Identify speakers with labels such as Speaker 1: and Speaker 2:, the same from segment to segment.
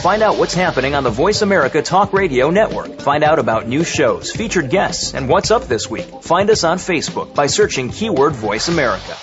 Speaker 1: Find out what's happening on the Voice America Talk Radio Network. Find out about new shows, featured guests, and what's up this week. Find us on Facebook by searching keyword Voice America.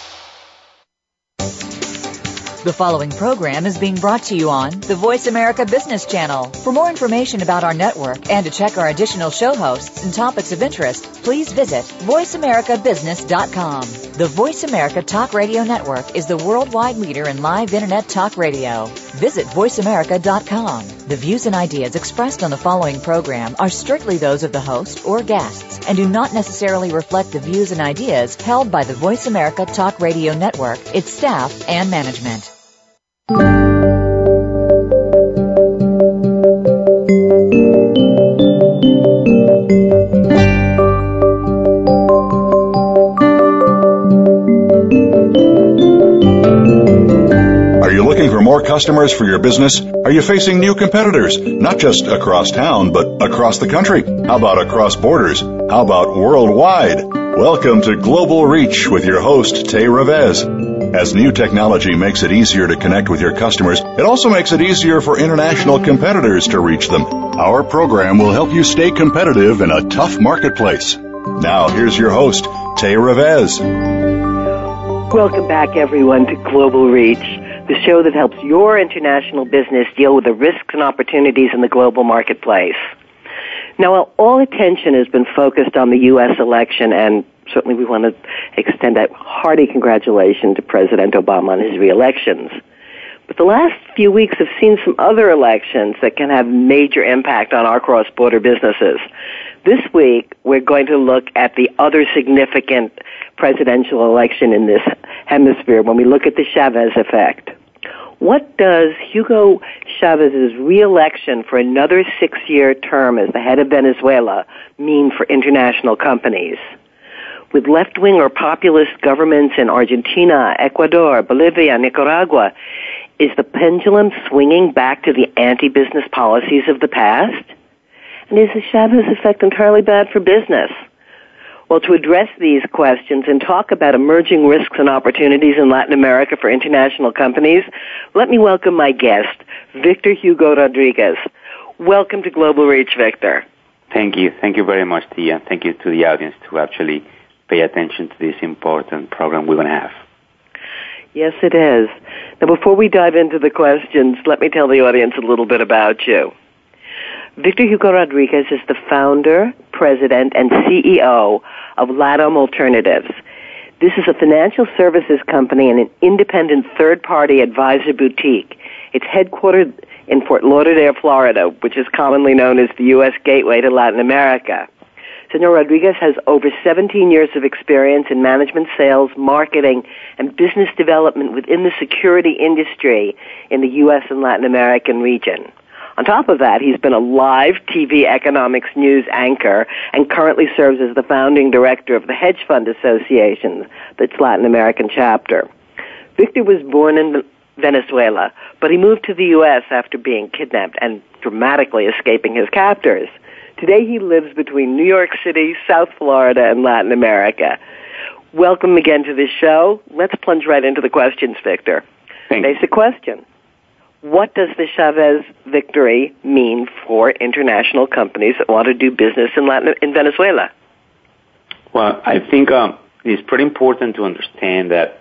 Speaker 2: The following program is being brought to you on the Voice America Business Channel. For more information about our network and to check our additional show hosts and topics of interest, please visit voiceamericabusiness.com. The Voice America Talk Radio Network is the worldwide leader in live Internet talk radio. Visit voiceamerica.com. The views and ideas expressed on the following program are strictly those of the host or guests and do not necessarily reflect the views and ideas held by the Voice America Talk Radio Network, its staff, and management.
Speaker 3: Are you looking for more customers for your business? Are you facing new competitors, not just across town, but across the country? How about across borders? How about worldwide? Welcome to Global Reach with your host, Tay Revez. As new technology makes it easier to connect with your customers, it also makes it easier for international competitors to reach them. Our program will help you stay competitive in a tough marketplace. Now, here's your host, Tay Revez.
Speaker 4: Welcome back, everyone, to Global Reach, the show that helps your international business deal with the risks and opportunities in the global marketplace. Now, while all attention has been focused on the U.S. election, and certainly we want to extend a hearty congratulations to President Obama on his re-elections, but the last few weeks have seen some other elections that can have major impact on our cross-border businesses. This week, we're going to look at the other significant presidential election in this hemisphere when we look at the Chavez effect. What does Hugo Chavez's re-election for another 6-year term as the head of Venezuela mean for international companies? With left-wing or populist governments in Argentina, Ecuador, Bolivia, Nicaragua, is the pendulum swinging back to the anti-business policies of the past? And is the Chavez effect entirely bad for business? Well, to address these questions and talk about emerging risks and opportunities in Latin America for international companies, let me welcome my guest, Victor Hugo Rodriguez. Welcome to Global Reach, Victor.
Speaker 5: Thank you. Thank you very much, Tia. Thank you to the audience to actually pay attention to this important program we're going to have.
Speaker 4: Yes, it is. Now, before we dive into the questions, let me tell the audience a little bit about you. Victor Hugo Rodriguez is the founder, president, and CEO of LATAM Alternatives. This is a financial services company and an independent third-party advisor boutique. It's headquartered in Fort Lauderdale, Florida, which is commonly known as the U.S. gateway to Latin America. Senor Rodriguez has over 17 years of experience in management, sales, marketing, and business development within the security industry in the U.S. and Latin American region. On top of that, he's been a live TV economics news anchor and currently serves as the founding director of the Hedge Fund Association, that's Latin American chapter. Victor was born in Venezuela, but he moved to the U.S. after being kidnapped and dramatically escaping his captors. Today he lives between New York City, South Florida, and Latin America. Welcome again to the show. Let's plunge right into the questions, Victor.
Speaker 5: Thanks.
Speaker 4: Basic question. What does the Chavez victory mean for international companies that want to do business in Venezuela?
Speaker 5: Well, I think it's pretty important to understand that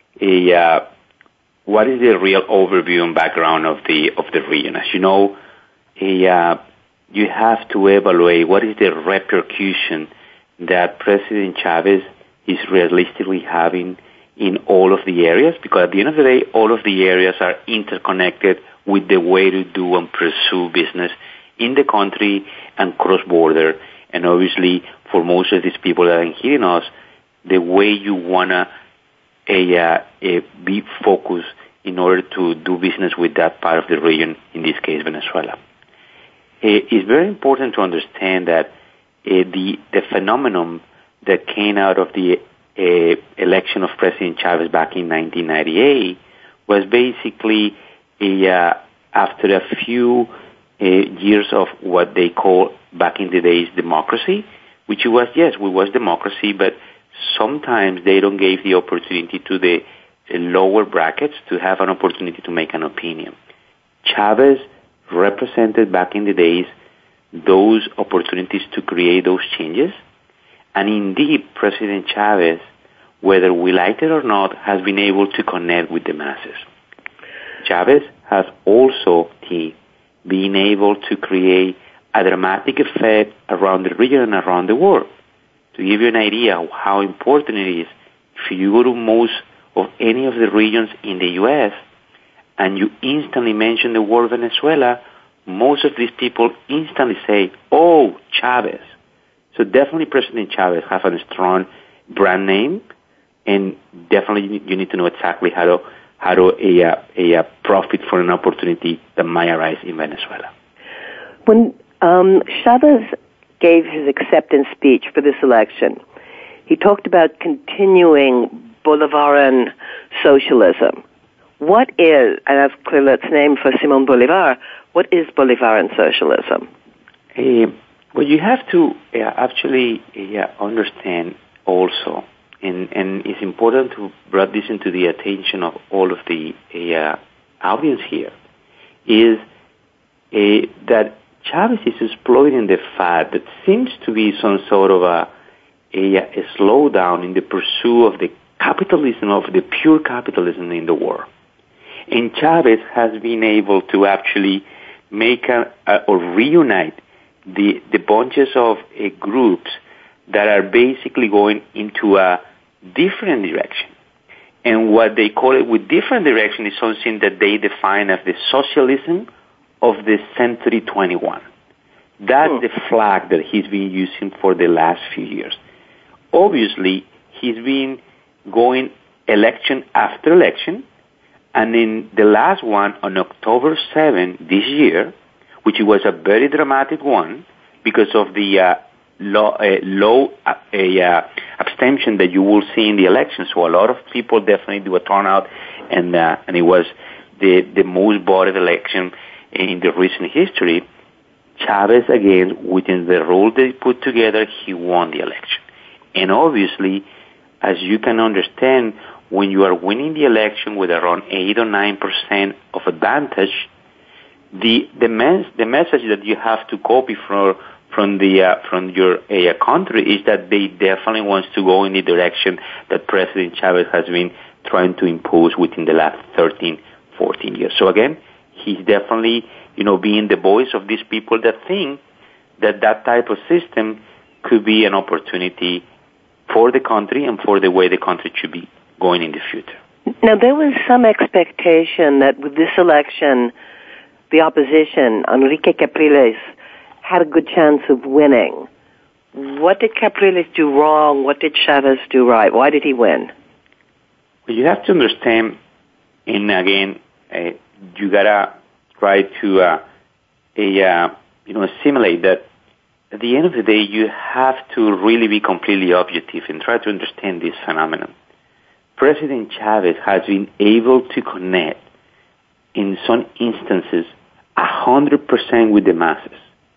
Speaker 5: what is the real overview and background of the region. As you know, you have to evaluate what is the repercussion that President Chavez is realistically having in all of the areas, because at the end of the day, all of the areas are interconnected with the way to do and pursue business in the country and cross-border. And obviously, for most of these people that are hearing us, the way you want to be focused in order to do business with that part of the region, in this case, Venezuela. It's very important to understand that the phenomenon that came out of the election of President Chavez back in 1998 was basically after a few years of what they call back in the days democracy, which was, yes, we was democracy, but sometimes they don't give the opportunity to the lower brackets to have an opportunity to make an opinion. Chavez represented back in the days those opportunities to create those changes. And indeed, President Chavez, whether we like it or not, has been able to connect with the masses. Chavez has also been able to create a dramatic effect around the region and around the world. To give you an idea of how important it is, if you go to most of any of the regions in the U.S. and you instantly mention the word Venezuela, most of these people instantly say, oh, Chavez. So definitely President Chavez has a strong brand name, and definitely you need to know exactly how to profit for an opportunity that might arise in Venezuela.
Speaker 4: When Chavez gave his acceptance speech for this election, he talked about continuing Bolivarian socialism. What is, and that's clearly its name for Simón Bolívar, what is Bolivarian socialism?
Speaker 5: Well, you have to actually understand also, and it's important to bring this into the attention of all of the audience here, is that Chavez is exploiting the fact that seems to be some sort of a slowdown in the pursuit of the capitalism, of the pure capitalism in the world. And Chavez has been able to actually make or reunite the bunches of groups that are basically going into a different direction. And what they call it with different direction is something that they define as the socialism of the century 21. That's the flag that he's been using for the last few years. Obviously, he's been going election after election, and in the last one on October 7 this year, which was a very dramatic one because of the low abstention that you will see in the election. So a lot of people definitely do a turnout, and it was the most voted election in the recent history. Chavez, again, within the rule they put together, he won the election. And obviously, as you can understand, when you are winning the election with around 8 or 9% of advantage, the message that you have to copy from your country is that they definitely want to go in the direction that President Chavez has been trying to impose within the last 13, 14 years. So again, he's definitely, being the voice of these people that think that type of system could be an opportunity for the country and for the way the country should be going in the future.
Speaker 4: Now, there was some expectation that with this election, the opposition, Enrique Capriles, had a good chance of winning. What did Capriles do wrong? What did Chavez do right? Why did he win?
Speaker 5: Well, you have to understand, and again, you gotta try to assimilate that. At the end of the day, you have to really be completely objective and try to understand this phenomenon. President Chavez has been able to connect, in some instances, 100% with the masses.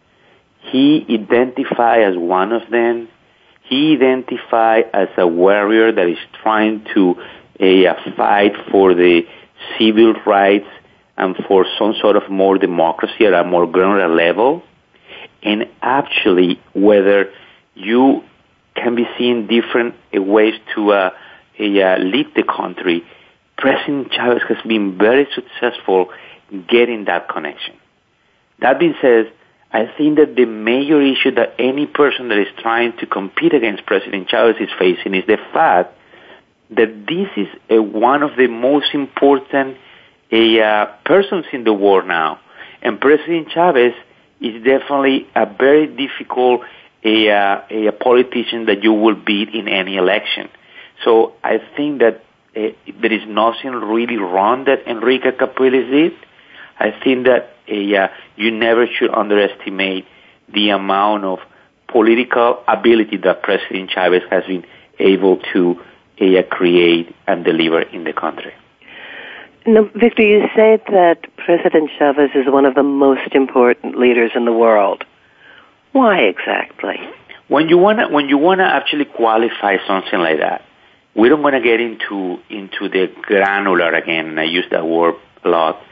Speaker 5: He identified as one of them. He identified as a warrior that is trying to fight for the civil rights and for some sort of more democracy at a more granular level. And actually, whether you can be seen different ways to lead the country, President Chavez has been very successful in getting that connection. That being said, I think that the major issue that any person that is trying to compete against President Chavez is facing is the fact that this is one of the most important persons in the world now. And President Chavez is definitely a very difficult a politician that you will beat in any election. So I think that there is nothing really wrong that Enrique Capriles did. I think that you never should underestimate the amount of political ability that President Chavez has been able to create and deliver in the country.
Speaker 4: Now, Victor, you say that President Chavez is one of the most important leaders in the world. Why exactly?
Speaker 5: When you wanna actually qualify something like that, we don't want to get into the granular again, and I use that word a lot.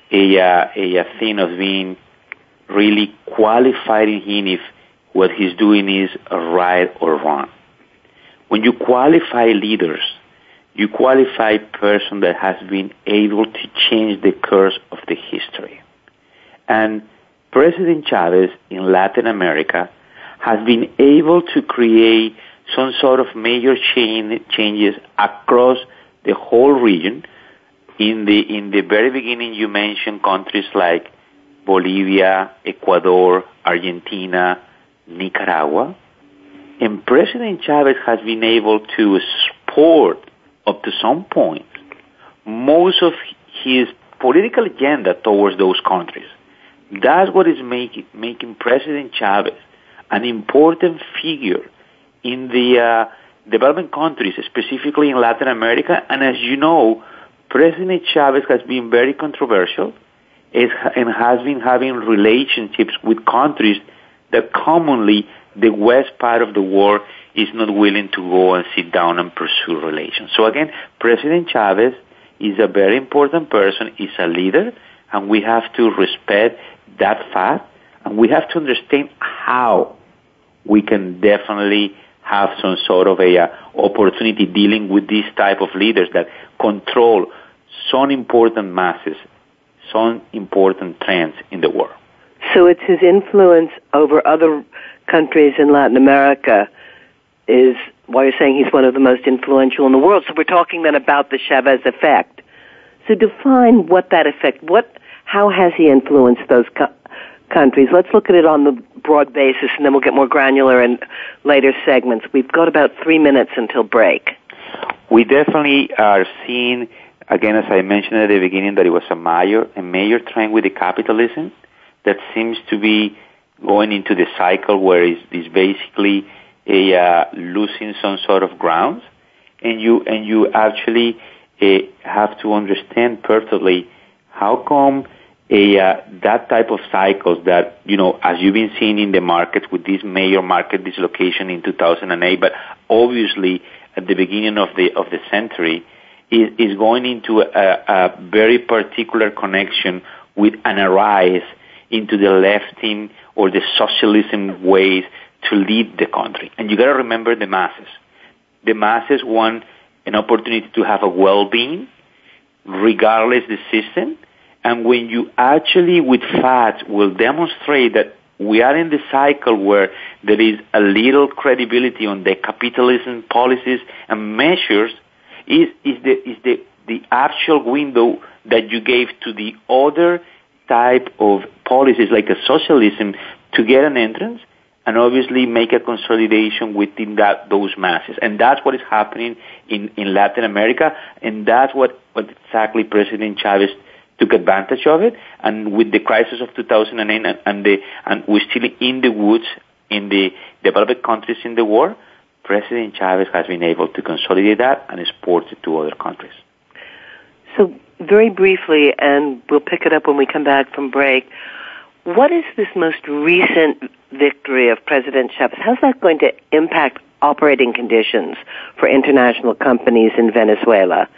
Speaker 5: a thing of being really qualifying him if what he's doing is right or wrong. When you qualify leaders, you qualify a person that has been able to change the course of the history. And President Chavez in Latin America has been able to create some sort of major changes across the whole region. In the very beginning, you mentioned countries like Bolivia, Ecuador, Argentina, Nicaragua. And President Chavez has been able to support, up to some point, most of his political agenda towards those countries. That's what is making President Chavez an important figure in the developing countries, specifically in Latin America. And as you know, President Chavez has been very controversial and has been having relationships with countries that commonly the west part of the world is not willing to go and sit down and pursue relations. So again, President Chavez is a very important person, is a leader, and we have to respect that fact, and we have to understand how we can definitely have some sort of a opportunity dealing with these type of leaders that control some important masses, some important trends in the world.
Speaker 4: So it's his influence over other countries in Latin America is why you're saying he's one of the most influential in the world. So we're talking then about the Chavez effect. So define what that effect, how has he influenced those countries? Let's look at it on the broad basis, and then we'll get more granular in later segments. We've got about 3 minutes until break.
Speaker 5: We definitely are seeing, again, as I mentioned at the beginning, that it was a major trend with the capitalism that seems to be going into the cycle where it's basically losing some sort of grounds, and you actually have to understand perfectly how come that type of cycles that, as you've been seeing in the markets with this major market dislocation in 2008, but obviously at the beginning of the century, is going into a very particular connection with an arise into the lefting or the socialism ways to lead the country. And you got to remember the masses. The masses want an opportunity to have a well-being, regardless the system. And when you actually, with facts, will demonstrate that we are in the cycle where there is a little credibility on the capitalism policies and measures, is the actual window that you gave to the other type of policies like a socialism to get an entrance and obviously make a consolidation within those masses. And that's what is happening in Latin America, and that's what exactly President Chavez took advantage of it. And with the crisis of 2008 and we're still in the woods in the developed countries in the world, President Chavez has been able to consolidate that and export it to other countries.
Speaker 4: So very briefly, and we'll pick it up when we come back from break, what is this most recent victory of President Chavez? How's that going to impact operating conditions for international companies in Venezuela?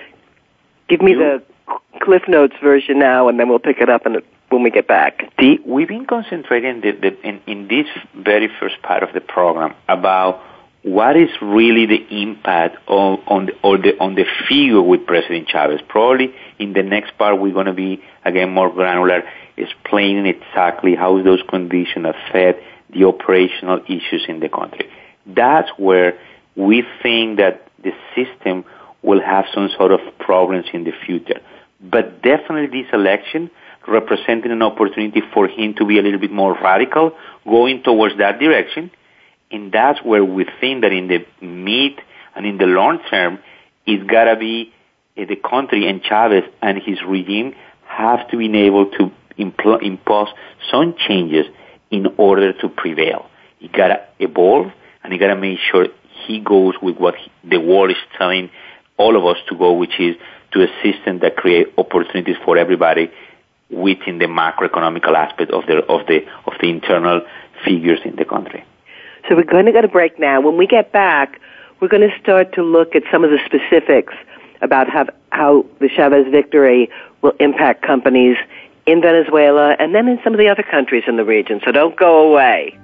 Speaker 4: Give me the Cliff Notes version now, and then we'll pick it up when we get back.
Speaker 5: We've been concentrating in this very first part of the program about what is really the impact on the figure with President Chavez. Probably in the next part we're going to be, again, more granular, explaining exactly how those conditions affect the operational issues in the country. That's where we think that the system will have some sort of problems in the future. But definitely this election represented an opportunity for him to be a little bit more radical, going towards that direction. And that's where we think that in the mid and in the long term, it's got to be the country and Chavez and his regime have to be able to impose some changes in order to prevail. He got to evolve, and he got to make sure he goes with what the world is telling all of us to go, which is to a system that creates opportunities for everybody within the macroeconomic aspect of the internal figures in the country.
Speaker 4: So we're going to go to break now. When we get back, we're going to start to look at some of the specifics about how the Chavez victory will impact companies in Venezuela and then in some of the other countries in the region. So don't go away.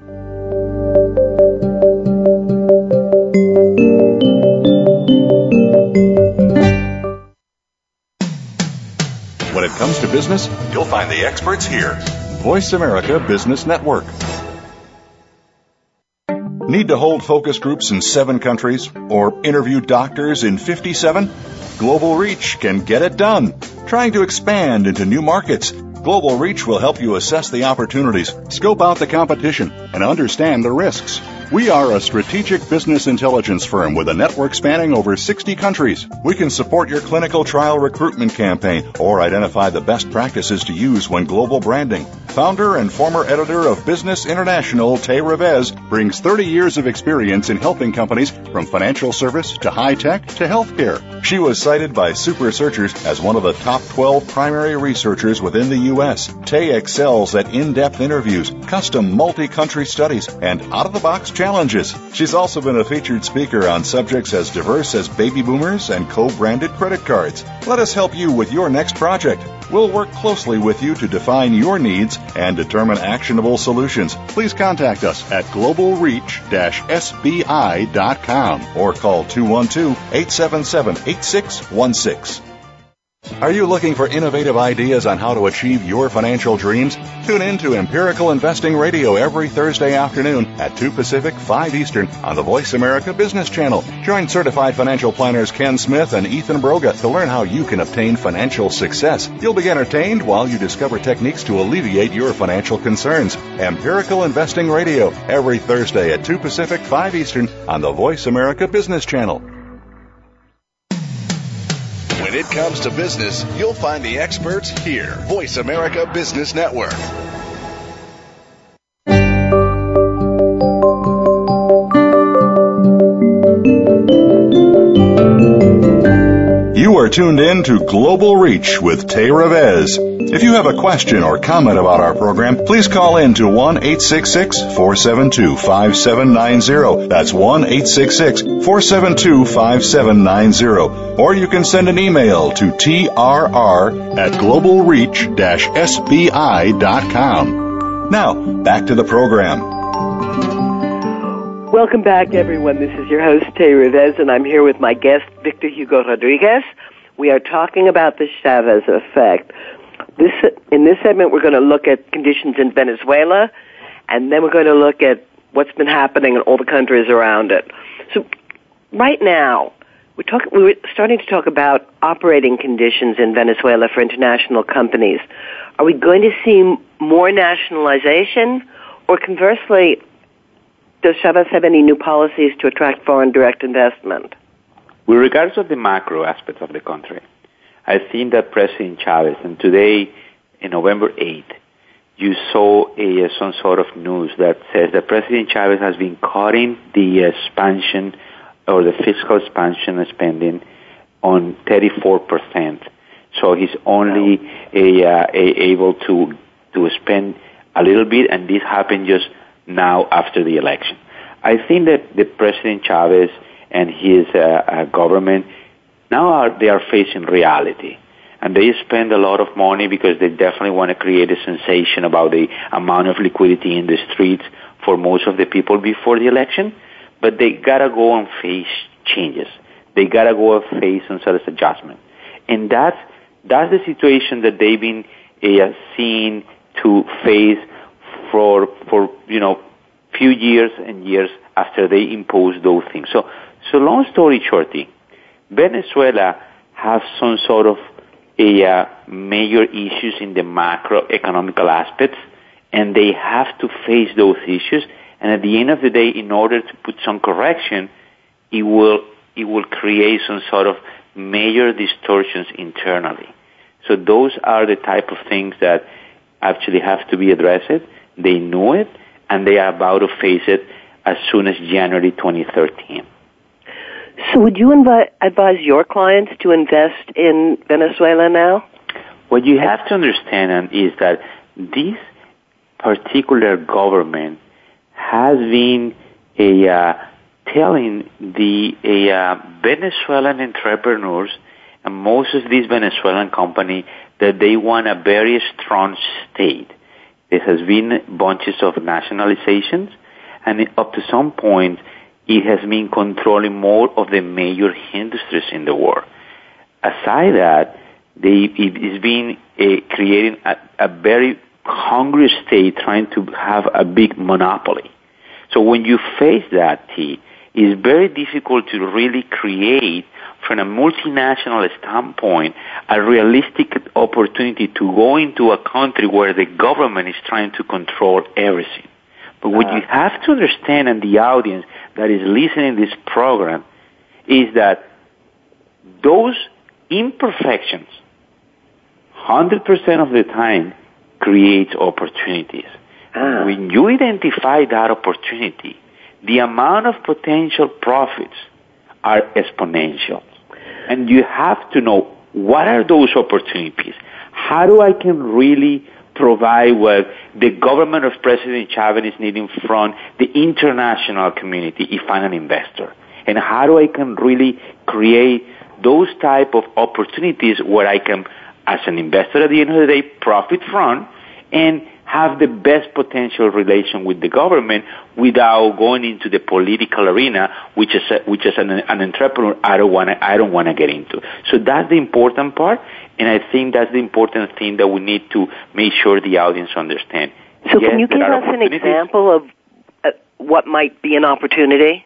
Speaker 3: When it comes to business, you'll find the experts here. Voice America Business Network. Need to hold focus groups in 7 countries or interview doctors in 57? Global Reach can get it done. Trying to expand into new markets, Global Reach will help you assess the opportunities, scope out the competition, and understand the risks. We are a strategic business intelligence firm with a network spanning over 60 countries. We can support your clinical trial recruitment campaign or identify the best practices to use when global branding. Founder and former editor of Business International, Tay Revez, brings 30 years of experience in helping companies from financial service to high-tech to healthcare. She was cited by Super Searchers as one of the top 12 primary researchers within the U.S. Tay excels at in-depth interviews, custom multi-country studies, and out-of-the-box challenges. She's also been a featured speaker on subjects as diverse as baby boomers and co-branded credit cards. Let us help you with your next project. We'll work closely with you to define your needs and determine actionable solutions. Please contact us at globalreach-sbi.com or call 212-877-8616. Are you looking for innovative ideas on how to achieve your financial dreams? Tune in to Empirical Investing Radio every Thursday afternoon at 2 Pacific, 5 Eastern on the Voice America Business Channel. Join certified financial planners Ken Smith and Ethan Broga to learn how you can obtain financial success. You'll be entertained while you discover techniques to alleviate your financial concerns. Empirical Investing Radio every Thursday at 2 Pacific, 5 Eastern on the Voice America Business Channel.
Speaker 6: When it comes to business, you'll find the experts here. Voice America Business Network.
Speaker 3: You are tuned in to Global Reach with Tay Revez. If you have a question or comment about our program, please call in to 1-866-472-5790. That's 1-866-472-5790. Or you can send an email to trr@globalreach-sbi.com. Now, back to the program.
Speaker 4: Welcome back, everyone. This is your host, Tay Revez, and I'm here with my guest, Victor Hugo Rodriguez. We are talking about the Chavez effect. In this segment, we're going to look at conditions in Venezuela, and then we're going to look at what's been happening in all the countries around it. So right now, we're starting to talk about operating conditions in Venezuela for international companies. Are we going to see more nationalization, or conversely, does Chavez have any new policies to attract foreign direct investment?
Speaker 5: With regards to the macro aspects of the country, I think that President Chavez, and today, in November 8th, you saw some sort of news that says that President Chavez has been cutting the expansion or the fiscal expansion spending on 34%. So he's only able to spend a little bit, and this happened just now after the election. I think that the President Chavez and his government now they are facing reality, and they spend a lot of money because they definitely want to create a sensation about the amount of liquidity in the streets for most of the people before the election. But they gotta go and face changes. They gotta go and face some sort of adjustment, and that's the situation that they've been seeing to face for few years and years after they imposed those things. So long story short, Venezuela has some sort of major issues in the macroeconomical aspects, and they have to face those issues. And at the end of the day, in order to put some correction, it will create some sort of major distortions internally. So those are the type of things that actually have to be addressed. They know it, and they are about to face it as soon as January 2013.
Speaker 4: So would you advise your clients to invest in Venezuela now?
Speaker 5: What you have to understand is that this particular government has been telling the Venezuelan entrepreneurs and most of these Venezuelan companies that they want a very strong state. There has been bunches of nationalizations, and up to some point, it has been controlling more of the major industries in the world. Aside that, it is been creating a very hungry state trying to have a big monopoly. So when you face that, it's very difficult to really create, from a multinational standpoint, a realistic opportunity to go into a country where the government is trying to control everything. But what you have to understand, and the audience that is listening to this program, is that those imperfections, 100% of the time, creates opportunities. When you identify that opportunity, the amount of potential profits are exponential. And you have to know, what are those opportunities? How do I can really provide what the government of President Chavez is needing from the international community if I'm an investor? And how do I can really create those type of opportunities where I can, as an investor at the end of the day, profit from and have the best potential relation with the government without going into the political arena, which is an entrepreneur I don't want to get into. So that's the important part, and I think that's the important thing that we need to make sure the audience understand.
Speaker 4: So can you give us an example of what might be an opportunity?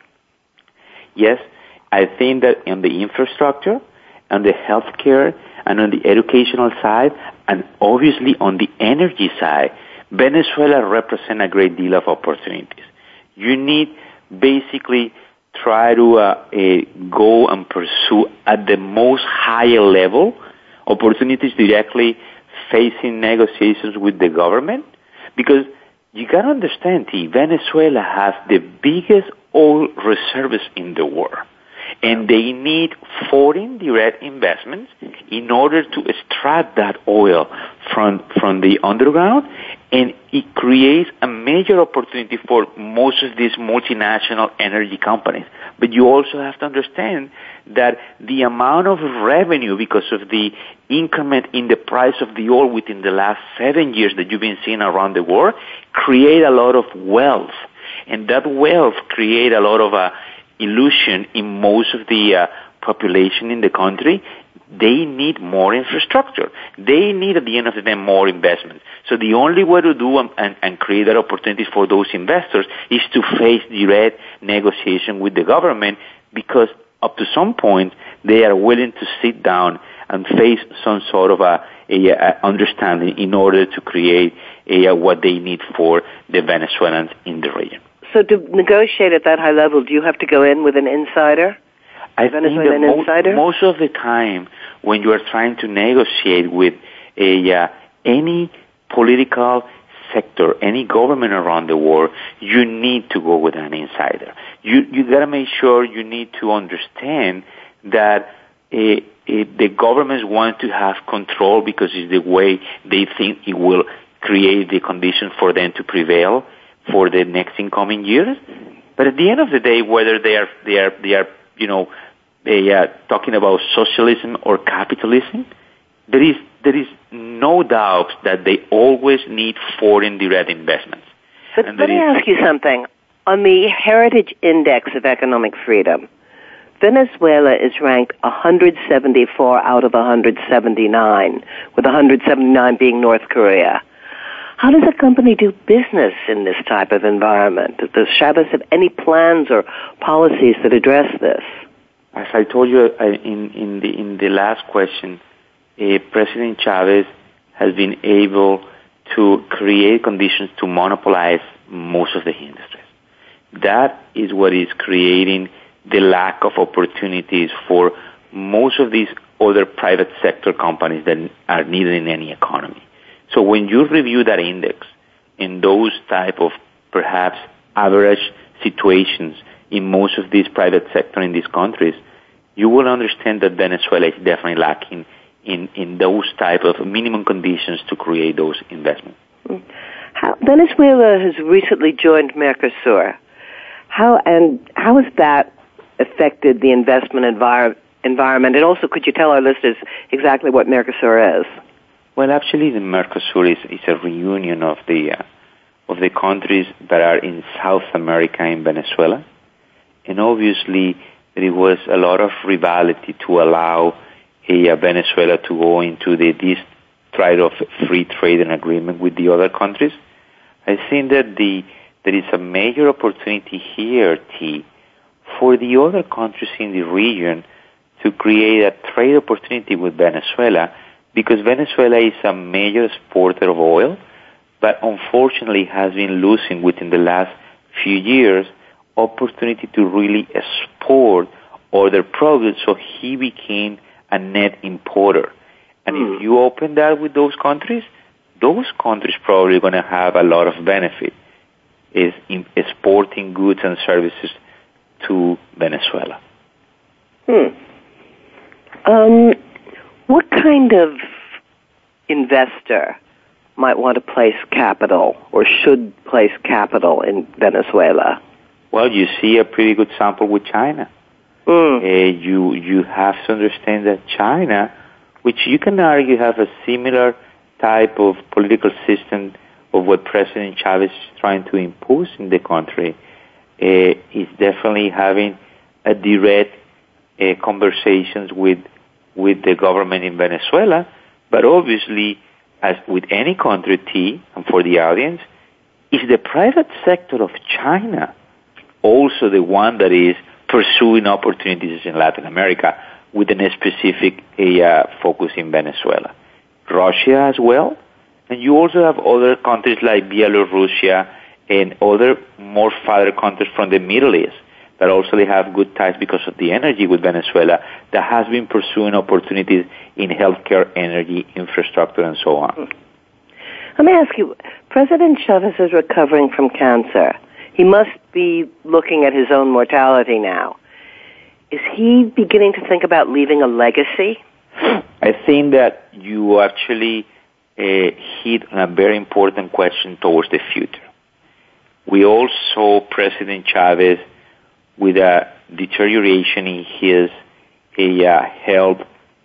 Speaker 5: Yes, I think that in the infrastructure, on the healthcare, and on the educational side, and obviously on the energy side, Venezuela represents a great deal of opportunities. You need basically try to go and pursue at the most higher level opportunities directly facing negotiations with the government, because you got to understand, Venezuela has the biggest oil reserves in the world. And they need foreign direct investments in order to extract that oil from the underground, and it creates a major opportunity for most of these multinational energy companies. But you also have to understand that the amount of revenue because of the increment in the price of the oil within the last 7 years that you've been seeing around the world create a lot of wealth. And that wealth create a lot of illusion in most of the population in the country. They need more infrastructure. They need, at the end of the day, more investment. So the only way to do and create that opportunity for those investors is to face direct negotiation with the government, because up to some point they are willing to sit down and face some sort of a understanding in order to create what they need for the Venezuelans in the region.
Speaker 4: So to negotiate at that high level, do you have to go in with an insider?
Speaker 5: I think that most of the time when you are trying to negotiate with any political sector, any government around the world, you need to go with an insider. You got to make sure you need to understand that the governments want to have control because it's the way they think it will create the conditions for them to prevail for the next incoming years. But at the end of the day, whether they are talking about socialism or capitalism, there is no doubt that they always need foreign direct investments.
Speaker 4: But let me ask you something. On the Heritage Index of Economic Freedom, Venezuela is ranked 174 out of 179, with 179 being North Korea. How does a company do business in this type of environment? Does Chavez have any plans or policies that address this?
Speaker 5: As I told you in the last question, President Chavez has been able to create conditions to monopolize most of the industries. That is what is creating the lack of opportunities for most of these other private sector companies that are needed in any economy. So when you review that index in those type of perhaps average situations in most of these private sector in these countries, you will understand that Venezuela is definitely lacking in those type of minimum conditions to create those investments.
Speaker 4: Venezuela has recently joined Mercosur. How has that affected the investment environment? And also, could you tell our listeners exactly what Mercosur is?
Speaker 5: Well, actually, the Mercosur is a reunion of the countries that are in South America and Venezuela. And obviously, there was a lot of rivalry to allow Venezuela to go into this try of free trade and agreement with the other countries. I think that there is a major opportunity here, for the other countries in the region to create a trade opportunity with Venezuela, because Venezuela is a major exporter of oil, but unfortunately has been losing within the last few years opportunity to really export other products, so he became a net importer. And if you open that with those countries probably going to have a lot of benefit is in exporting goods and services to Venezuela.
Speaker 4: What kind of investor might want to place capital or should place capital in Venezuela?
Speaker 5: Well, you see a pretty good sample with China. You have to understand that China, which you can argue have a similar type of political system of what President Chavez is trying to impose in the country, is definitely having a direct conversations with the government in Venezuela. But obviously, as with any country, and for the audience, is the private sector of China also the one that is pursuing opportunities in Latin America with a specific focus in Venezuela? Russia as well, and you also have other countries like Belarus and other more farther countries from the Middle East that also they have good ties because of the energy with Venezuela that has been pursuing opportunities in healthcare, energy, infrastructure, and so on.
Speaker 4: Let me ask you, President Chavez is recovering from cancer. He must be looking at his own mortality now. Is he beginning to think about leaving a legacy?
Speaker 5: I think that you actually hit on a very important question towards the future. We all saw President Chavez with a deterioration in his health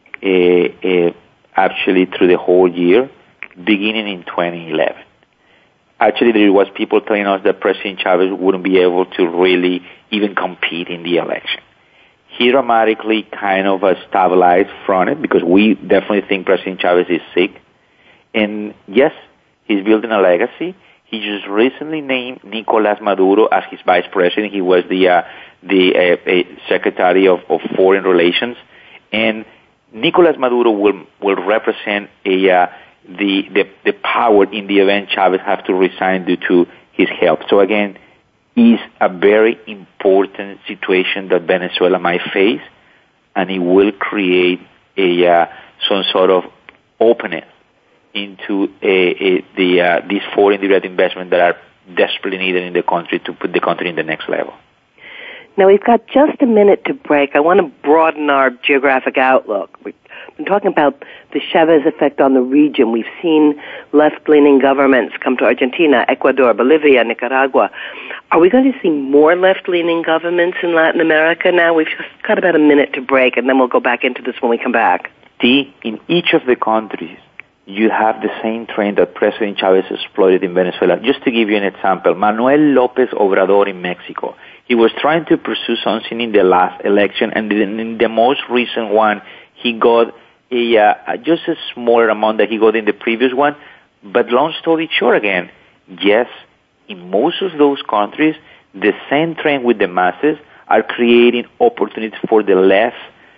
Speaker 5: actually through the whole year, beginning in 2011. Actually, there was people telling us that President Chavez wouldn't be able to really even compete in the election. He dramatically kind of stabilized from it because we definitely think President Chavez is sick. And yes, he's building a legacy. He just recently named Nicolás Maduro as his vice president. He was the Secretary of Foreign Relations. And Nicolás Maduro will represent the power in the event Chavez has to resign due to his health. So again, is a very important situation that Venezuela might face, and it will create some sort of openness into these foreign direct investments that are desperately needed in the country to put the country in the next level.
Speaker 4: Now, we've got just a minute to break. I want to broaden our geographic outlook. We've been talking about the Chavez effect on the region. We've seen left-leaning governments come to Argentina, Ecuador, Bolivia, Nicaragua. Are we going to see more left-leaning governments in Latin America now? We've just got about a minute to break, and then we'll go back into this when we come back.
Speaker 5: In each of the countries, you have the same trend that President Chavez exploited in Venezuela. Just to give you an example, Manuel López Obrador in Mexico, he was trying to pursue something in the last election, and in the most recent one, he got just a smaller amount that he got in the previous one. But long story short again, yes, in most of those countries, the same trend with the masses are creating opportunities for the left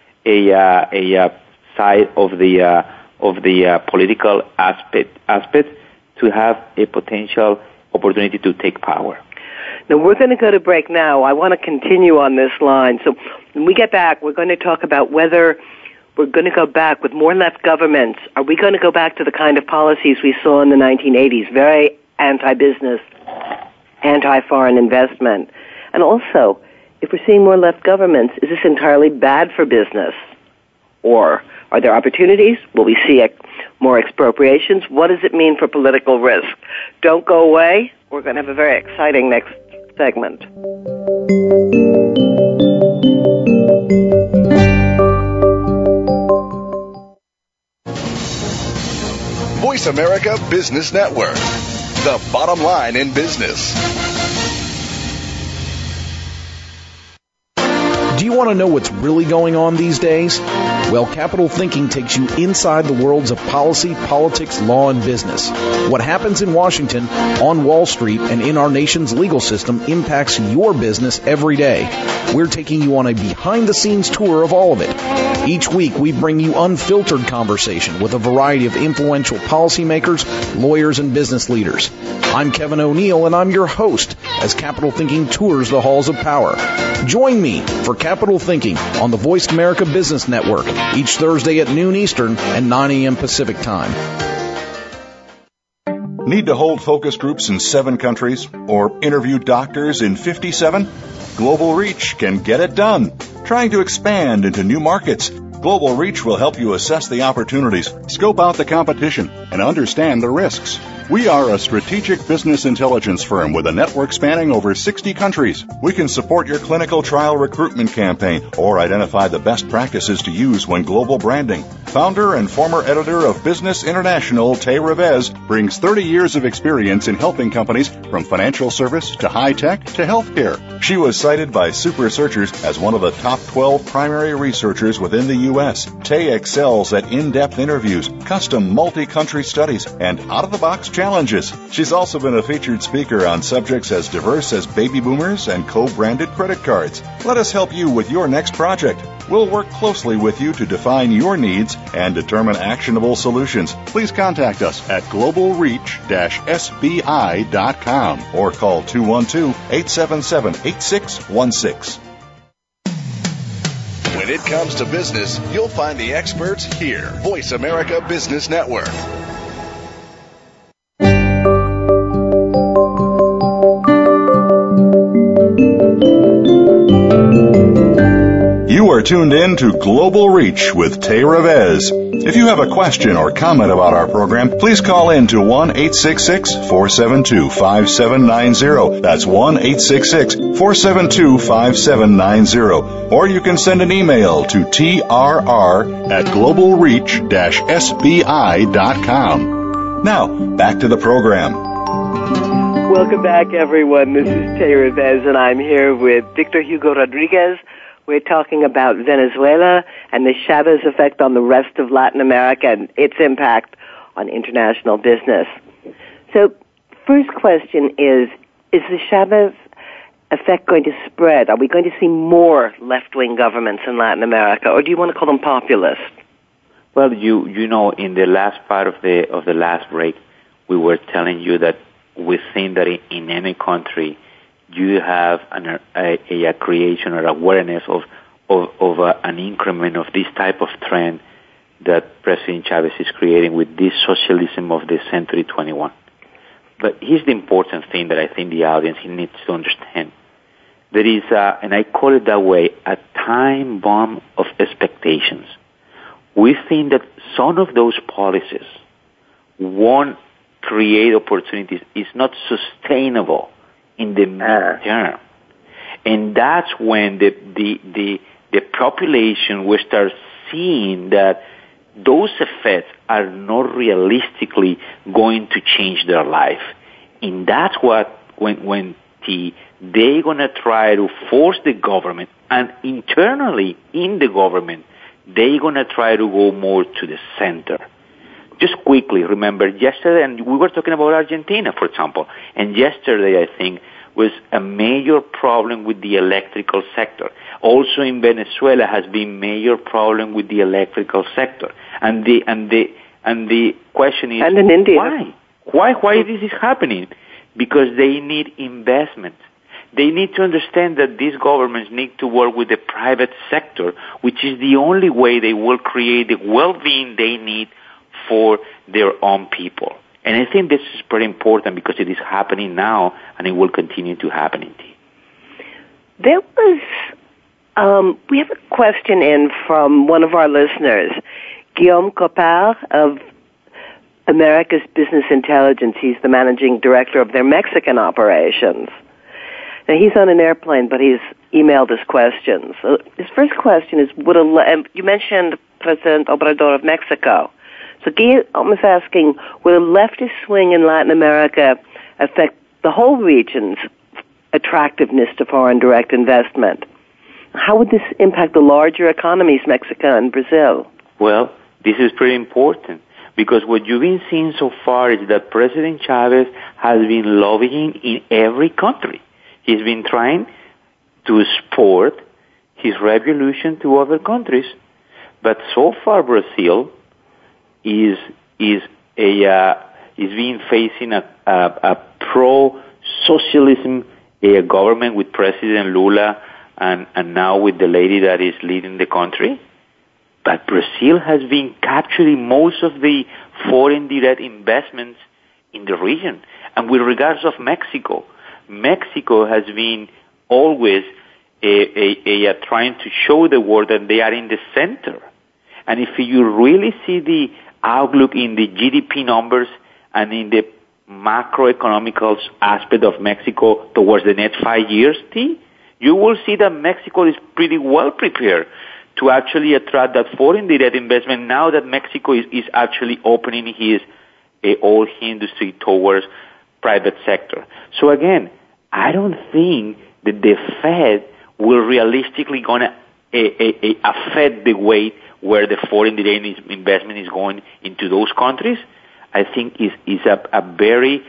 Speaker 5: side of the political aspect to have a potential opportunity to take power.
Speaker 4: Now, we're going to go to break now. I want to continue on this line. So when we get back, we're going to talk about whether we're going to go back with more left governments. Are we going to go back to the kind of policies we saw in the 1980s, very anti-business, anti-foreign investment? And also, if we're seeing more left governments, is this entirely bad for business? Or are there opportunities? Will we see more expropriations? What does it mean for political risk? Don't go away. We're going to have a very exciting next segment.
Speaker 6: Voice America Business Network, the bottom line in business.
Speaker 7: Do you want to know what's really going on these days? Well, Capital Thinking takes you inside the worlds of policy, politics, law, and business. What happens in Washington, on Wall Street, and in our nation's legal system impacts your business every day. We're taking you on a behind-the-scenes tour of all of it. Each week, we bring you unfiltered conversation with a variety of influential policymakers, lawyers, and business leaders. I'm Kevin O'Neill, and I'm your host as Capital Thinking tours the halls of power. Join me for Capital Thinking on the Voice America Business Network each Thursday at noon Eastern and 9 a.m. Pacific Time.
Speaker 3: Need to hold focus groups in 7 countries or interview doctors in 57? Global Reach can get it done. Trying to expand into new markets, Global Reach will help you assess the opportunities, scope out the competition, and understand the risks. We are a strategic business intelligence firm with a network spanning over 60 countries. We can support your clinical trial recruitment campaign or identify the best practices to use when global branding. Founder and former editor of Business International, Tay Revez, brings 30 years of experience in helping companies from financial service to high tech to healthcare. She was cited by Super Searchers as one of the top 12 primary researchers within the U.S. Tay excels at in-depth interviews, custom multi-country studies, and out-of-the-box challenges. She's also been a featured speaker on subjects as diverse as baby boomers and co-branded credit cards. Let us help you with your next project. We'll work closely with you to define your needs and determine actionable solutions. Please contact us at globalreach-sbi.com or call 212-877-8616.
Speaker 6: When it comes to business, you'll find the experts here. Voice America Business Network.
Speaker 3: You are tuned in to Global Reach with Tay Revez. If you have a question or comment about our program, please call in to 1-866-472-5790. That's 1-866-472-5790. Or you can send an email to trr@globalreach-sbi.com. Now, back to the program.
Speaker 4: Welcome back, everyone. This is Tay Revez, and I'm here with Victor Hugo Rodriguez. We're talking about Venezuela and the Chavez effect on the rest of Latin America and its impact on international business. So, first question is the Chavez effect going to spread? Are we going to see more left-wing governments in Latin America, or do you want to call them populist?
Speaker 5: Well, you know, in the last part of the last break, we were telling you that we think that in any country you have a creation or awareness of an increment of this type of trend that President Chavez is creating with this socialism of the century 21. But here's the important thing that I think the audience needs to understand. There is, and I call it that way, a time bomb of expectations. We think that some of those policies won't create opportunities, is not sustainable in the mid-term. And that's when the population will start seeing that those effects are not realistically going to change their life. And that's what, when they're going to try to force the government, and internally in the government, they're going to try to go more to the center. Just quickly, remember yesterday, and we were talking about Argentina, for example, and yesterday, I think, was a major problem with the electrical sector. Also in Venezuela has been major problem with the electrical sector. And the question is,
Speaker 4: and in India.
Speaker 5: Why this is happening? Because they need investment. They need to understand that these governments need to work with the private sector, which is the only way they will create the well-being they need for their own people. And I think this is very important because it is happening now and it will continue to happen indeed.
Speaker 4: There was, we have a question in from one of our listeners, Guillaume Copard of America's Business Intelligence. He's the managing director of their Mexican operations. Now, he's on an airplane, but he's emailed us questions. His first question is, you mentioned President Obrador of Mexico. So Guillaume is asking, will a leftist swing in Latin America affect the whole region's attractiveness to foreign direct investment? How would this impact the larger economies, Mexico and Brazil?
Speaker 5: Well, this is pretty important because what you've been seeing so far is that President Chavez has been lobbying in every country. He's been trying to export his revolution to other countries, but so far Brazil is being facing a pro-socialism government with President Lula and now with the lady that is leading the country. But Brazil has been capturing most of the foreign direct investments in the region. And with regards of Mexico, Mexico has been always trying to show the world that they are in the center. And if you really see the outlook in the GDP numbers and in the macroeconomical aspect of Mexico towards the next 5 years, you will see that Mexico is pretty well prepared to actually attract that foreign direct investment now that Mexico is actually opening his oil industry towards private sector. So again, I don't think that the Fed will realistically going to affect the way where the foreign direct investment is going into those countries. I think is a very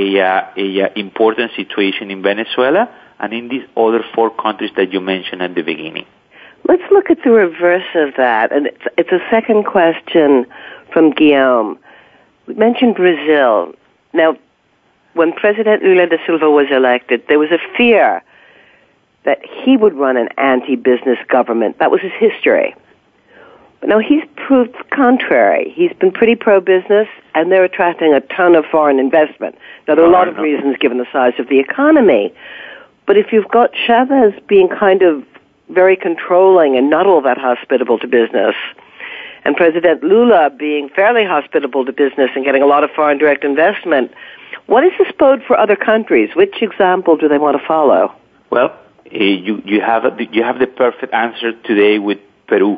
Speaker 5: important situation in Venezuela and in these other 4 countries that you mentioned at the beginning.
Speaker 4: Let's look at the reverse of that, and it's a second question from Guillaume. We mentioned Brazil. Now, when President Lula da Silva was elected, there was a fear that he would run an anti-business government. That was his history. But now he's proved the contrary. He's been pretty pro-business, and they're attracting a ton of foreign investment. Now, there are a lot of reasons given the size of the economy. But if you've got Chavez being kind of very controlling and not all that hospitable to business, and President Lula being fairly hospitable to business and getting a lot of foreign direct investment, what is this bode for other countries? Which example do they want to follow?
Speaker 5: Well, you have the perfect answer today with Peru.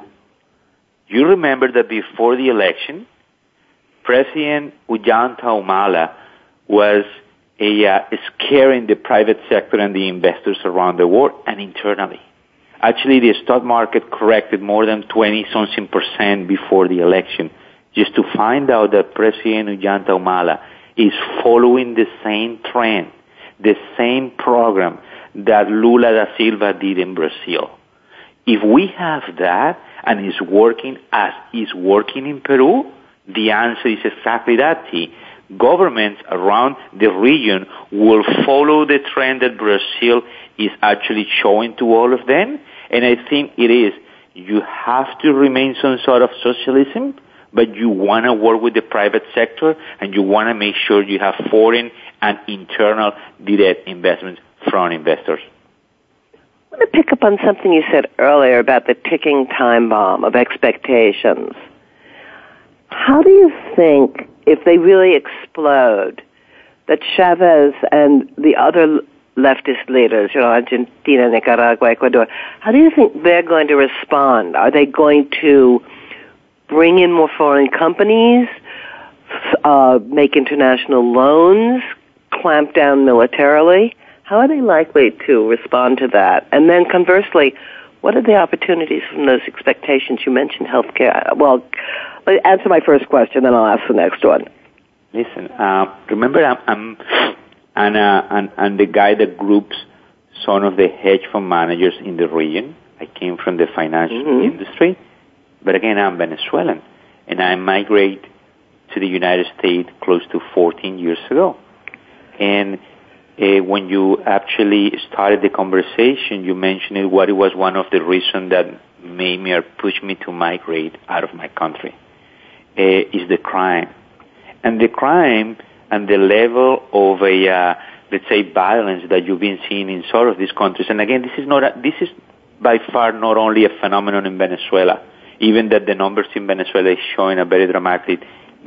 Speaker 5: You remember that before the election, President Ollanta Humala was scaring the private sector and the investors around the world and internally. Actually, the stock market corrected more than 20-something% before the election, just to find out that President Ollanta Humala is following the same trend, the same program that Lula da Silva did in Brazil. If we have that and it's working as is working in Peru, the answer is exactly that, T. Governments around the region will follow the trend that Brazil is actually showing to all of them. And I think it is, you have to remain some sort of socialism, but you want to work with the private sector and you want to make sure you have foreign and internal direct investments from investors.
Speaker 4: I want to pick up on something you said earlier about the ticking time bomb of expectations. How do you think, if they really explode, that Chavez and the other leftist leaders, Argentina, Nicaragua, Ecuador, how do you think they're going to respond? Are they going to bring in more foreign companies, make international loans, clamp down militarily? How are they likely to respond to that? And then conversely, what are the opportunities from those expectations? You mentioned healthcare. Well, answer my first question, then I'll ask the next one.
Speaker 5: Listen, remember I'm the guy that groups some of the hedge fund managers in the region. I came from the financial industry, but again, I'm Venezuelan, and I migrated to the United States close to 14 years ago. And when you actually started the conversation, you mentioned what it was one of the reasons that made me or pushed me to migrate out of my country, is the crime. And the crime and the level of let's say, violence that you've been seeing in some of these countries. And again, this is by far not only a phenomenon in Venezuela, even that the numbers in Venezuela is showing a very dramatic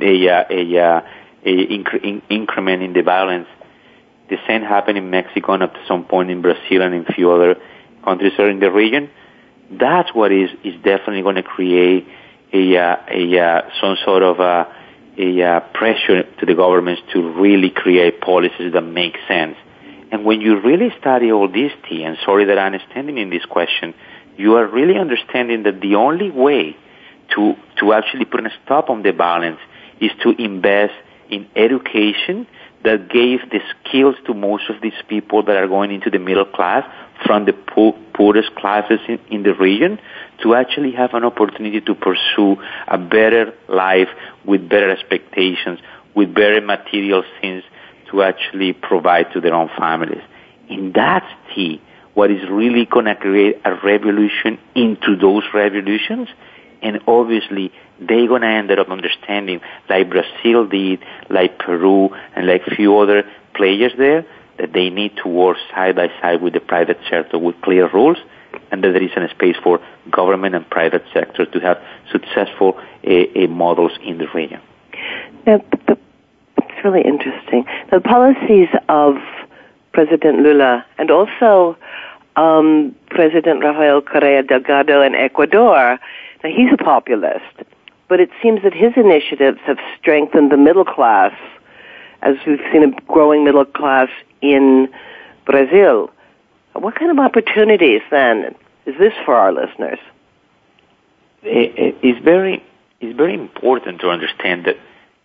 Speaker 5: increment in the violence. The same happened in Mexico and at some point in Brazil and in a few other countries that are in the region. That's what is definitely going to create some sort of pressure to the governments to really create policies that make sense. And when you really study all this, T, and sorry that I'm standing in this question, you are really understanding that the only way to actually put a stop on the violence is to invest in education that gave the skills to most of these people that are going into the middle class from the poorest classes in the region to actually have an opportunity to pursue a better life with better expectations, with better material things to actually provide to their own families. And that's key. What is really going to create a revolution into those revolutions, and obviously they're going to end up understanding, like Brazil did, like Peru, and like a few other players there, that they need to work side by side with the private sector with clear rules, and that there is a space for government and private sector to have successful models in the region.
Speaker 4: Now, it's really interesting. The policies of President Lula and also President Rafael Correa Delgado in Ecuador, now he's a populist, but it seems that his initiatives have strengthened the middle class, as we've seen a growing middle class in Brazil. What kind of opportunities, then, is this for our listeners?
Speaker 5: It's very important to understand that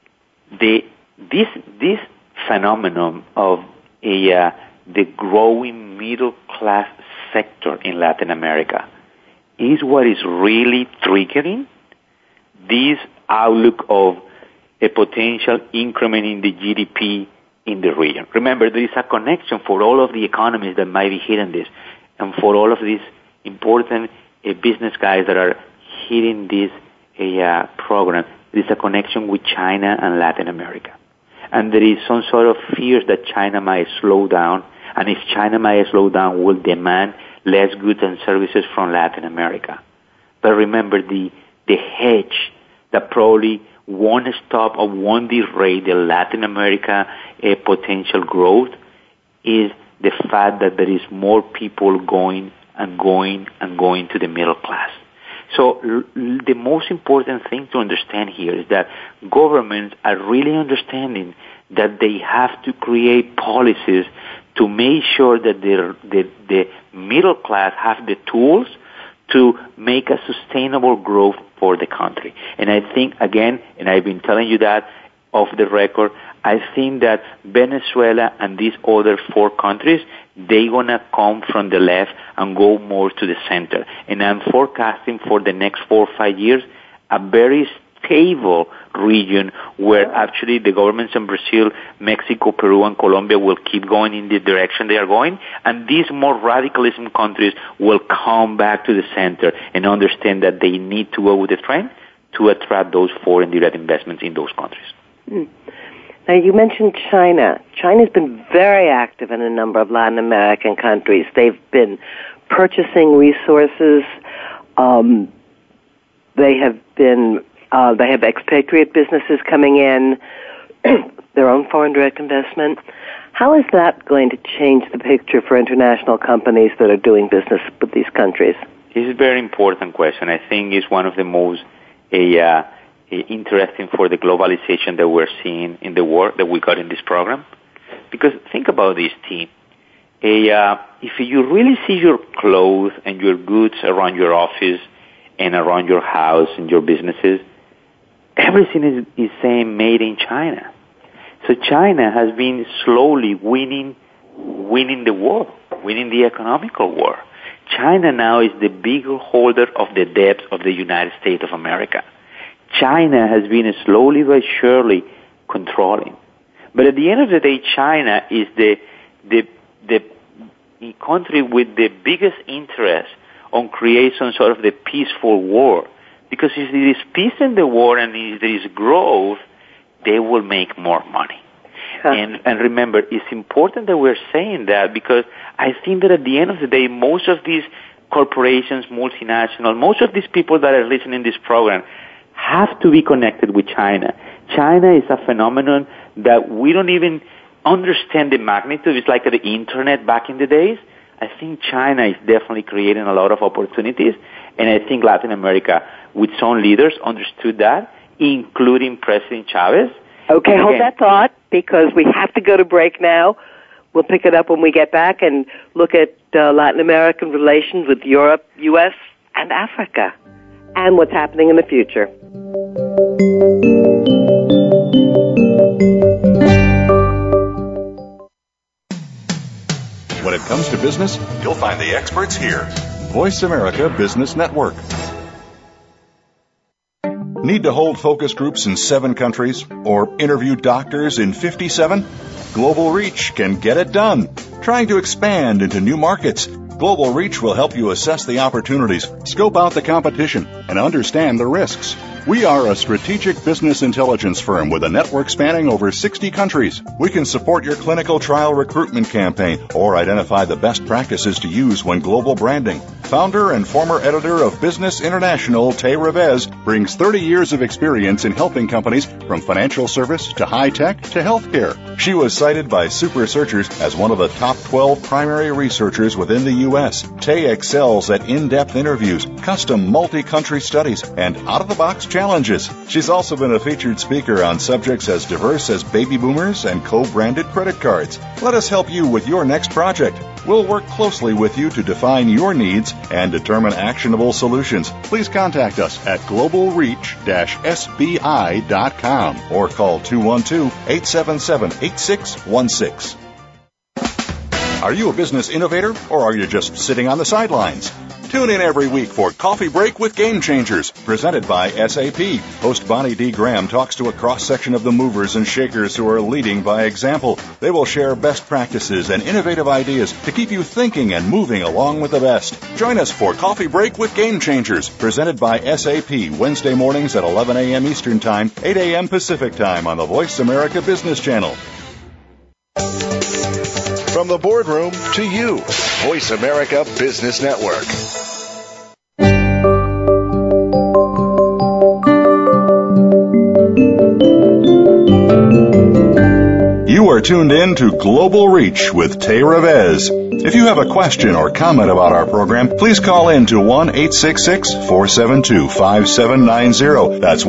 Speaker 5: this phenomenon of the growing middle class sector in Latin America is what is really triggering this outlook of a potential increment in the GDP in the region. Remember, there is a connection for all of the economies that might be hitting this, and for all of these important business guys that are hitting this program, there is a connection with China and Latin America. And there is some sort of fears that China might slow down, and if China might slow down, will demand less goods and services from Latin America. But remember, the hedge that probably won't stop or won't derail the Latin America potential growth is the fact that there is more people going to the middle class. So the most important thing to understand here is that governments are really understanding that they have to create policies to make sure that the middle class have the tools to make a sustainable growth for the country. And I think, again, and I've been telling you that off the record, I think that Venezuela and these other 4 countries, they're going to come from the left and go more to the center. And I'm forecasting for the next 4 or 5 years a very stable region where actually the governments in Brazil, Mexico, Peru, and Colombia will keep going in the direction they are going, and these more radicalism countries will come back to the center and understand that they need to go with the trend to attract those foreign direct investments in those countries.
Speaker 4: Now, you mentioned China. China's been very active in a number of Latin American countries. They've been purchasing resources. They have expatriate businesses coming in, their own foreign direct investment. How is that going to change the picture for international companies that are doing business with these countries?
Speaker 5: This is a very important question. I think it's one of the most interesting for the globalization that we're seeing in the world that we got in this program. Because think about this, team. If you really see your clothes and your goods around your office and around your house and your businesses, everything is saying made in China. So China has been slowly winning the war, winning the economical war. China now is the bigger holder of the debt of the United States of America. China has been slowly but surely controlling. But at the end of the day, China is the country with the biggest interest on creating some sort of the peaceful war. Because if there is peace in the war and if there is growth, they will make more money. And remember, it's important that we're saying that because I think that at the end of the day, most of these corporations, multinational, most of these people that are listening to this program have to be connected with China. China is a phenomenon that we don't even understand the magnitude. It's like the internet back in the days. I think China is definitely creating a lot of opportunities, and I think Latin America, with some leaders, understood that, including President Chavez.
Speaker 4: Okay, hold that thought, because we have to go to break now. We'll pick it up when we get back and look at Latin American relations with Europe, U.S., and Africa, and what's happening in the future.
Speaker 3: When it comes to business, you'll find the experts here. Voice America Business Network. Need to hold focus groups in 7 countries or interview doctors in 57? Global Reach can get it done. Trying to expand into new markets, Global Reach will help you assess the opportunities, scope out the competition, and understand the risks. We are a strategic business intelligence firm with a network spanning over 60 countries. We can support your clinical trial recruitment campaign or identify the best practices to use when global branding. Founder and former editor of Business International, Tay Revez, brings 30 years of experience in helping companies from financial service to high-tech to healthcare. She was cited by Super Searchers as one of the top 12 primary researchers within the U.S. Tay excels at in-depth interviews, custom multi-country studies, and out-of-the-box challenges. She's also been a featured speaker on subjects as diverse as baby boomers and co-branded credit cards. Let us help you with your next project. We'll work closely with you to define your needs and determine actionable solutions. Please contact us at globalreach-sbi.com or call 212-877-8616. Are you a business innovator or are you just sitting on the sidelines? Tune in every week for Coffee Break with Game Changers, presented by SAP. Host Bonnie D. Graham talks to a cross-section of the movers and shakers who are leading by example. They will share best practices and innovative ideas to keep you thinking and moving along with the best. Join us for Coffee Break with Game Changers, presented by SAP, Wednesday mornings at 11 a.m. Eastern Time, 8 a.m. Pacific Time on the Voice America Business Channel.
Speaker 6: From the boardroom to you, Voice America Business Network.
Speaker 3: You are tuned in to Global Reach with Tay Revez. If you have a question or comment about our program, please call in to 1-866-472-5790. That's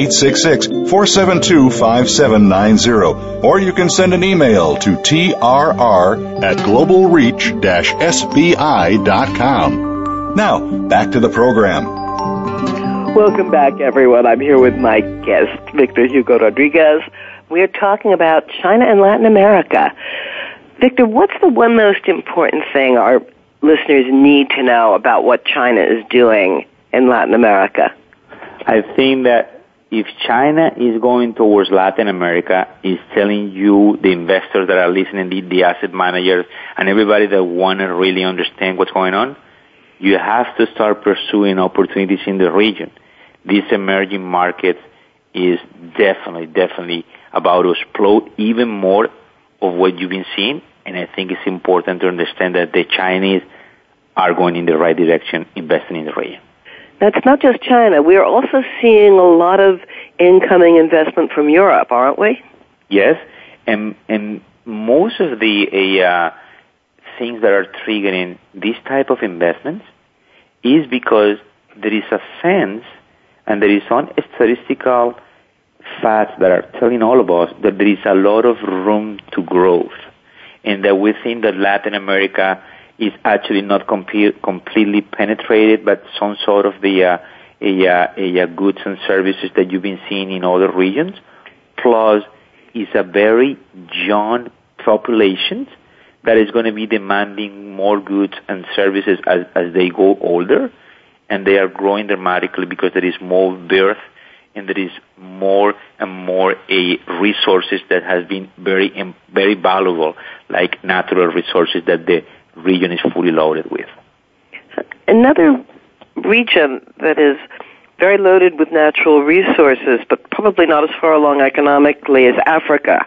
Speaker 3: 1-866-472-5790. Or you can send an email to trr@globalreach-sbi.com. Now, back to the program.
Speaker 4: Welcome back, everyone. I'm here with my guest, Victor Hugo Rodriguez. We're talking about China and Latin America. Victor, what's the one most important thing our listeners need to know about what China is doing in Latin America?
Speaker 5: I think that if China is going towards Latin America, is telling you, the investors that are listening, the asset managers, and everybody that want to really understand what's going on, you have to start pursuing opportunities in the region. These emerging markets is definitely about to explode even more of what you've been seeing, and I think it's important to understand that the Chinese are going in the right direction, investing in the region.
Speaker 4: That's not just China. We are also seeing a lot of incoming investment from Europe, aren't we?
Speaker 5: Yes, and most of the things that are triggering this type of investments is because there is a sense and there is some statistical facts that are telling all of us that there is a lot of room to growth, and that we think that Latin America is actually not completely penetrated, but some sort of the goods and services that you've been seeing in other regions. Plus, is a very young population that is going to be demanding more goods and services as they go older, and they are growing dramatically because there is more birth and there is more and more resources that has been very valuable, like natural resources that the region is fully loaded with.
Speaker 4: Another region that is very loaded with natural resources, but probably not as far along economically, is Africa.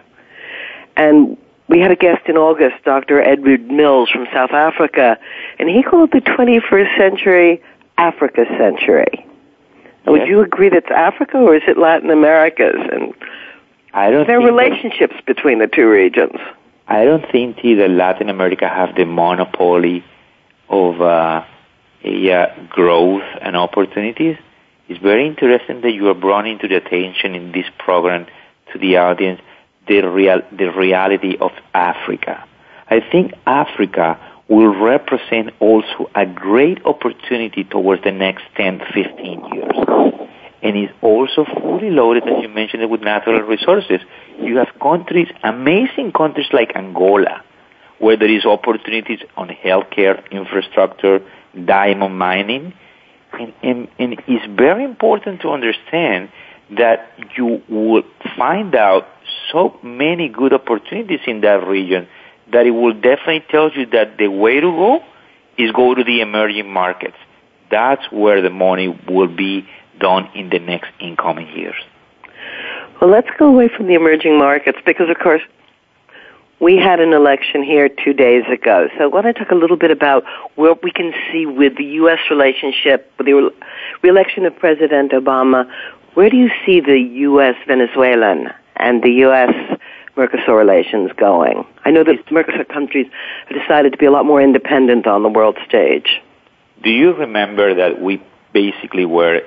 Speaker 4: And we had a guest in August, Dr. Edward Mills from South Africa, and he called the 21st century Africa century. Yes. Would you agree that's Africa, or is it Latin America's? And there are relationships between the two regions.
Speaker 5: I don't think that Latin America have the monopoly of growth and opportunities. It's very interesting that you are bringing to the attention in this program to the audience the reality of Africa. I think Africa will represent also a great opportunity towards the next 10, 15 years. And is also fully loaded, as you mentioned, with natural resources. You have countries, amazing countries like Angola, where there is opportunities on healthcare, infrastructure, diamond mining. And it's very important to understand that you will find out so many good opportunities in that region that it will definitely tell you that the way to go is go to the emerging markets. That's where the money will be done in the next incoming years.
Speaker 4: Well, let's go away from the emerging markets because, of course, we had an election here 2 days ago. So I want to talk a little bit about what we can see with the U.S. relationship, with the re-election of President Obama. Where do you see the U.S.-Venezuelan and the U.S.-Mercosur relations going? I know that Mercosur countries have decided to be a lot more independent on the world stage.
Speaker 5: Do you remember that we basically were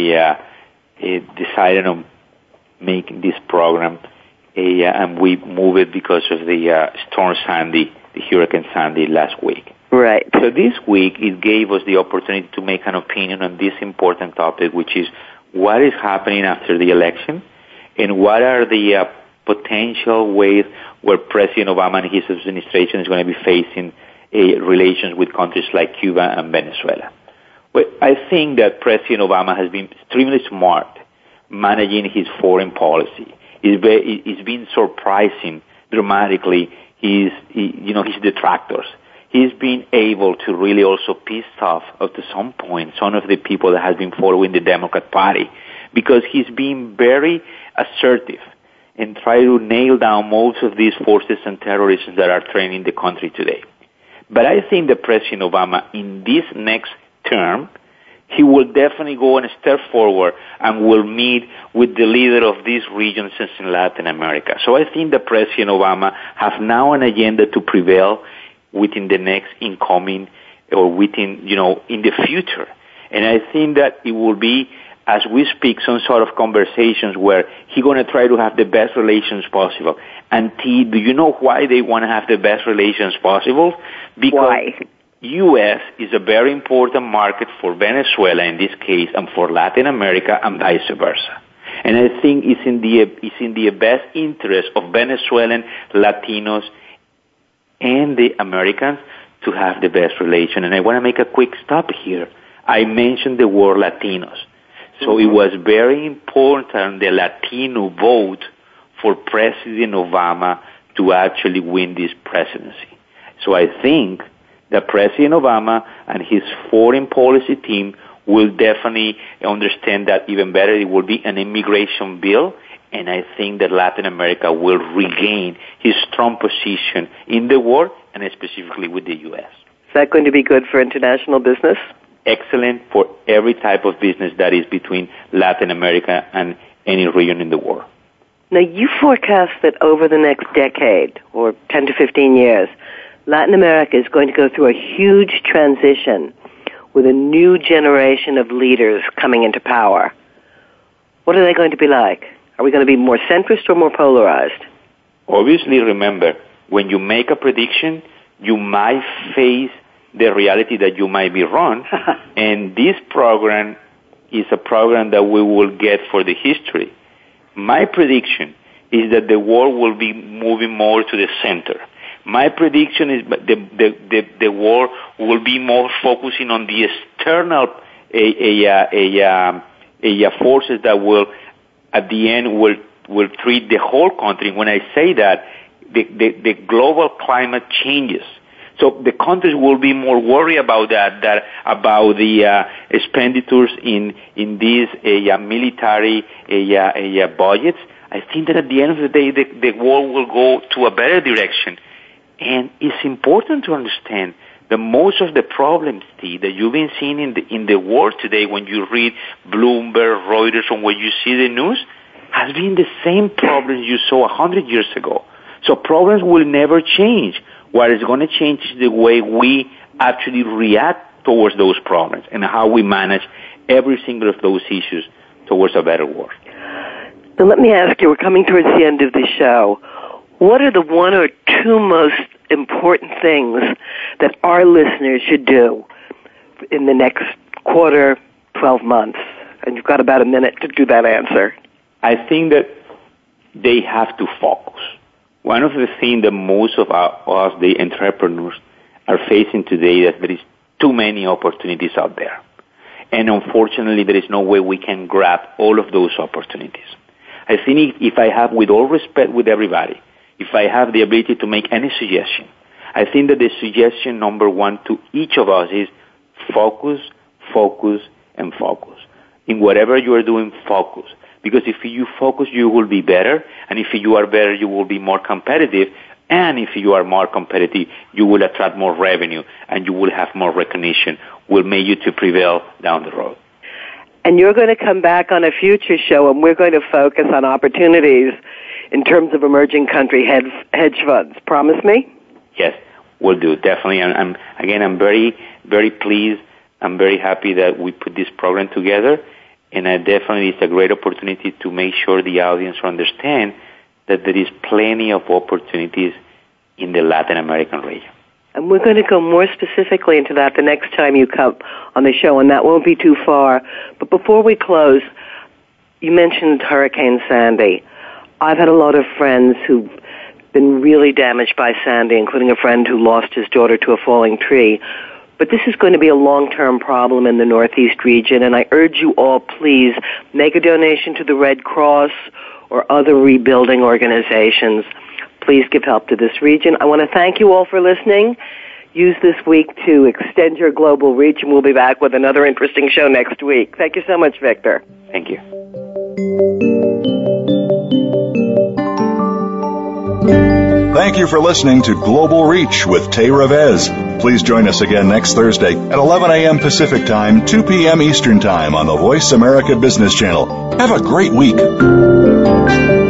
Speaker 5: decided on making this program, and we moved it because of the Storm Sandy, the Hurricane Sandy last week?
Speaker 4: Right.
Speaker 5: So this week it gave us the opportunity to make an opinion on this important topic, which is what is happening after the election and what are the potential ways where President Obama and his administration is going to be facing relations with countries like Cuba and Venezuela. Well, I think that President Obama has been extremely smart managing his foreign policy. It's been surprising dramatically his detractors. He's been able to really also piss off to some point some of the people that have been following the Democrat Party because he's been very assertive and try to nail down most of these forces and terrorists that are threatening the country today. But I think that President Obama, in this next term, he will definitely go and step forward and will meet with the leader of these regions in Latin America. So I think that President Obama has now an agenda to prevail within the next incoming or within, in the future. And I think that it will be, as we speak, some sort of conversations where he's going to try to have the best relations possible. And T, do you know why they want to have the best relations possible? Because
Speaker 4: why?
Speaker 5: U.S. is a very important market for Venezuela in this case and for Latin America and vice versa. And I think it's in the best interest of Venezuelan, Latinos, and the Americans to have the best relation. And I want to make a quick stop here. I mentioned the word Latinos. So it was very important the Latino vote for President Obama to actually win this presidency. So I think that President Obama and his foreign policy team will definitely understand that even better. It will be an immigration bill, and I think that Latin America will regain his strong position in the world and specifically with the U.S.
Speaker 4: Is that going to be good for international business?
Speaker 5: Excellent for every type of business that is between Latin America and any region in the world.
Speaker 4: Now, you forecast that over the next decade, or 10 to 15 years, Latin America is going to go through a huge transition with a new generation of leaders coming into power. What are they going to be like? Are we going to be more centrist or more polarized?
Speaker 5: Obviously, remember, when you make a prediction, you might face the reality that you might be wrong. And this program is a program that we will get for the history. My prediction is that the world will be moving more to the center. My prediction is the war will be more focusing on the external forces that will, at the end, will treat the whole country. When I say that, the global climate changes. So the countries will be more worried about that about the expenditures in these military budgets. I think that at the end of the day, the world will go to a better direction. And it's important to understand that most of the problems, Steve, that you've been seeing in the world today when you read Bloomberg, Reuters, and when you see the news, has been the same problems you saw 100 years ago. So problems will never change. What is going to change is the way we actually react towards those problems and how we manage every single of those issues towards a better world.
Speaker 4: Now let me ask you, we're coming towards the end of the show. What are the one or two most important things that our listeners should do in the next quarter, 12 months? And you've got about a minute to do that answer.
Speaker 5: I think that they have to focus. One of the things that most of us, the entrepreneurs, are facing today is that there is too many opportunities out there. And unfortunately, there is no way we can grab all of those opportunities. I think if I have, with all respect with everybody, if I have the ability to make any suggestion, I think that the suggestion number one to each of us is focus, focus, and focus. In whatever you are doing, focus. Because if you focus, you will be better. And if you are better, you will be more competitive. And if you are more competitive, you will attract more revenue and you will have more recognition, will make you to prevail down the road.
Speaker 4: And you're going to come back on a future show and we're going to focus on opportunities in terms of emerging country hedge funds. Promise me?
Speaker 5: Yes, we'll do. Definitely. I'm very, very pleased. I'm very happy that we put this program together. And definitely it's a great opportunity to make sure the audience understand that there is plenty of opportunities in the Latin American region.
Speaker 4: And we're going to go more specifically into that the next time you come on the show, and that won't be too far. But before we close, you mentioned Hurricane Sandy. I've had a lot of friends who've been really damaged by Sandy, including a friend who lost his daughter to a falling tree. But this is going to be a long-term problem in the Northeast region, and I urge you all, please, make a donation to the Red Cross or other rebuilding organizations. Please give help to this region. I want to thank you all for listening. Use this week to extend your global reach, and we'll be back with another interesting show next week. Thank you so much, Victor.
Speaker 5: Thank you.
Speaker 3: Thank you for listening to Global Reach with Tay Revez. Please join us again next Thursday at 11 a.m. Pacific Time, 2 p.m. Eastern Time on the Voice America Business Channel. Have a great week.